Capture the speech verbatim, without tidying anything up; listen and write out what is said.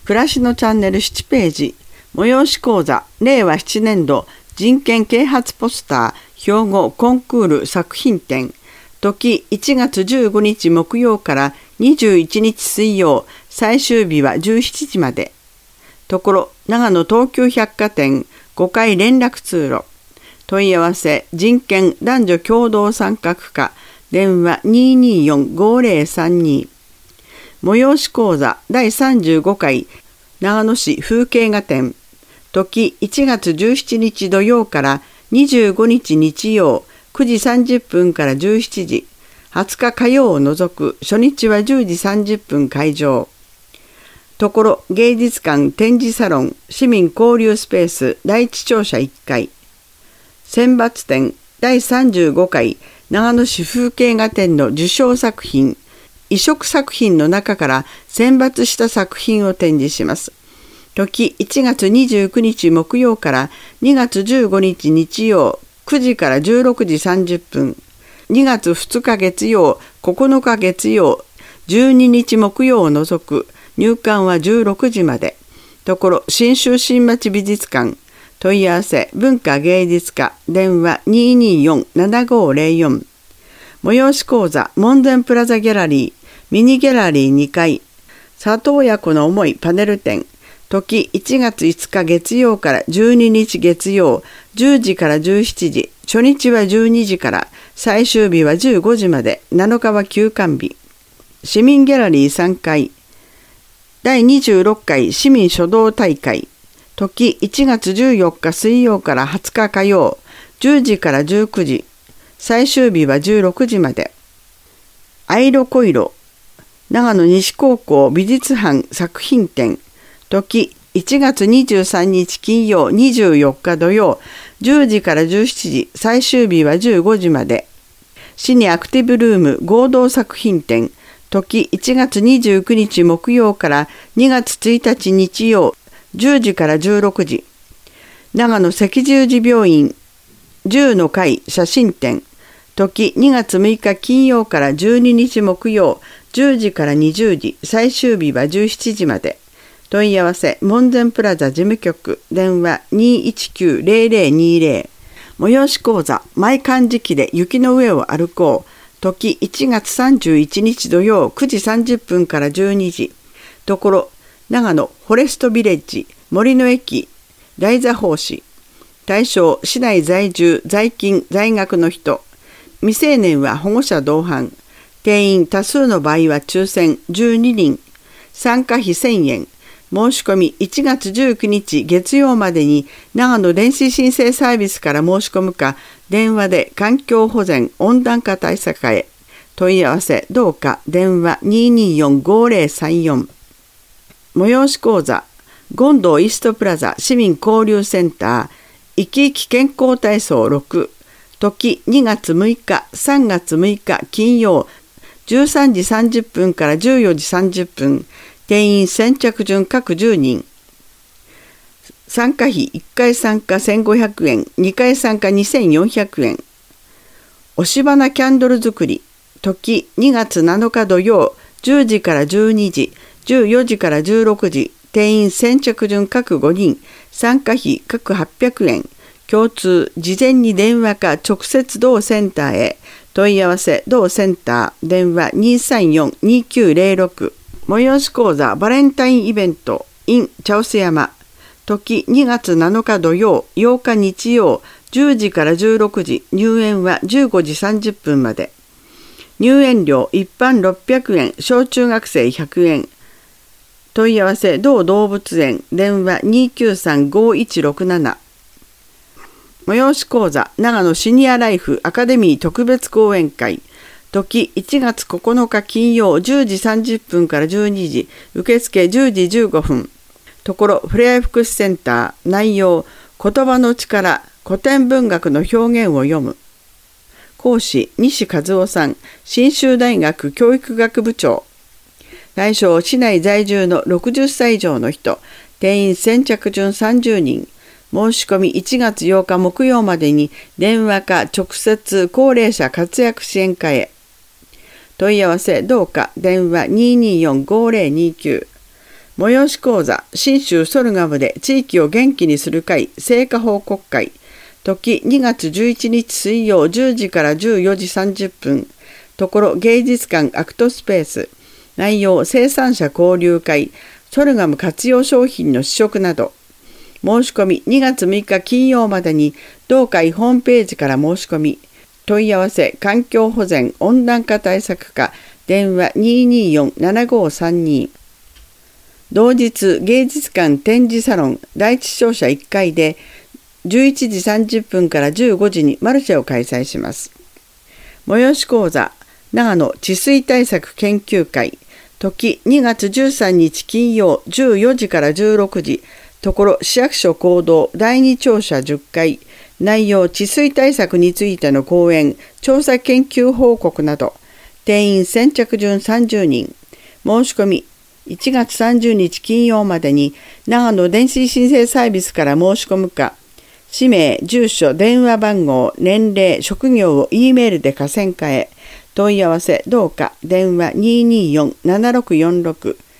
暮らしのチャンネルななページ、催し講座、れいわななねんど人権啓発ポスター、兵庫コンクール作品展、時いちがつじゅうごにち木曜からにじゅういちにち水曜、最終日はじゅうしちじまで。ところ、長野東急百貨店ごかい連絡通路。問い合わせ、人権男女共同参画課、電話 にーにーよんごーぜろさんに。催し講座だいさんじゅうごかい長野市風景画展。時いちがつじゅうしちにち土曜からにじゅうごにち日曜くじさんじゅっぷんからじゅうしちじ。はつか火曜を除く初日はじゅうじさんじゅっぷん開場。ところ芸術館展示サロン市民交流スペース第一庁舎いっかい。選抜展だいさんじゅうごかい長野市風景画展の受賞作品、移植作品の中から選抜した作品を展示します。時いちがつにじゅうくにち木曜からにがつじゅうごにち日曜くじからじゅうろくじさんじゅっぷん、にがつふつか月曜、ここのか月曜、じゅうににち木曜を除く入館はじゅうろくじまで。ところ信州新町美術館。問い合わせ文化芸術課電話 にーにーよんななごーぜろよん。催し講座門前プラザギャラリーミニギャラリーにかい。里親子の思いパネル展。時いちがついつか月曜からじゅうににち月曜じゅうじからじゅうしちじ。初日はじゅうにじから最終日はじゅうごじまで。なのかは休館日。市民ギャラリーさんかい。だいにじゅうろっかい市民書道大会。時いちがつじゅうよっか水曜からはつか火曜じゅうじからじゅうくじ。最終日はじゅうろくじまで。藍色恋色長野西高校美術班作品展。時いちがつにじゅうさんにち金曜にじゅうよっか土曜じゅうじからじゅうしちじ。最終日はじゅうごじまで。シニアクティブルーム合同作品展。時いちがつにじゅうくにち木曜からにがつついたち日曜じゅうじからじゅうろくじ。長野赤十字病院じゅうの会写真展。時にがつむいか金曜からじゅうににち木曜じゅうじからにじゅうじ。最終日はじゅうしちじまで。問い合わせ門前プラザ事務局電話 にーいちきゅうぜろぜろにーぜろ。催し講座マイ漢字記で雪の上を歩こう。時いちがつさんじゅういちにち土曜くじさんじゅっぷんからじゅうにじ。ところ長野フォレストビレッジ森の駅大座法師。対象市内在住在勤在学の人。未成年は保護者同伴。定員多数の場合は抽選じゅうににん。参加費せんえん。申し込みいちがつじゅうくにち月曜までに長野電子申請サービスから申し込むか電話で環境保全温暖化対策課へ。問い合わせどうか電話 にーにーよんごーぜろさんよん。催し講座権堂イーストプラザ市民交流センター生き生き健康体操ろく。時にがつむいかさんがつむいか金曜じゅうさんじさんじゅっぷんからじゅうよじさんじゅっぷん。定員先着順各じゅうにん。参加費いっかい参加せんごひゃくえん、にかい参加にせんよんひゃくえん。押し花キャンドル作り。時にがつなのか土曜じゅうじからじゅうにじ、じゅうよじからじゅうろくじ。定員先着順各ごにん。参加費各はっぴゃくえん。共通事前に電話か直接同センターへ。問い合わせ同センター電話 にーさんよんにーきゅうぜろろく。催し講座バレンタインイベント in 茶臼山。時にがつなのか土曜ようか日曜じゅうじからじゅうろくじ。入園はじゅうごじさんじゅっぷんまで。入園料一般ろっぴゃくえん、小中学生ひゃくえん。問い合わせ同動物園電話 にーきゅうさんごーいちろくなな。催し講座長野シニアライフアカデミー特別講演会。時いちがつここのか金曜じゅうじさんじゅっぷんからじゅうにじ。受付じゅうじじゅうごふん。ところふれあい福祉センター。内容言葉の力古典文学の表現を読む。講師西和夫さん信州大学教育学部長。対象市内在住のろくじゅっさい以上の人。定員先着順さんじゅうにん。申し込みいちがつようか木曜までに電話か直接高齢者活躍支援課へ。問い合わせどうか電話 にーにーよんごーぜろにーきゅう。 催し講座、信州ソルガムで地域を元気にする会成果報告会、時にがつじゅういちにち水曜じゅうじからじゅうよじさんじゅっぷん、ところ芸術館アクトスペース、内容生産者交流会、ソルガム活用商品の試食など。申し込みにがつむいか金曜までに同会ホームページから申し込み、問い合わせ環境保全温暖化対策課電話 にーにーよん ななごさんに。同日芸術館展示サロン第一商社いっかいでじゅういちじさんじゅっぷんからじゅうごじにマルシェを開催します。催し講座長野治水対策研究会、時にがつじゅうさんにち金曜じゅうよじからじゅうろくじ、ところ市役所講堂だいに庁舎じゅっかい、内容治水対策についての講演、調査研究報告など。定員先着順さんじゅうにん。申し込みいちがつさんじゅうにち金曜までに長野電子申請サービスから申し込むか、氏名、住所、電話番号、年齢、職業を E メールで下線化へ。問い合わせどうか電話 にーにーよん ななろくよんろく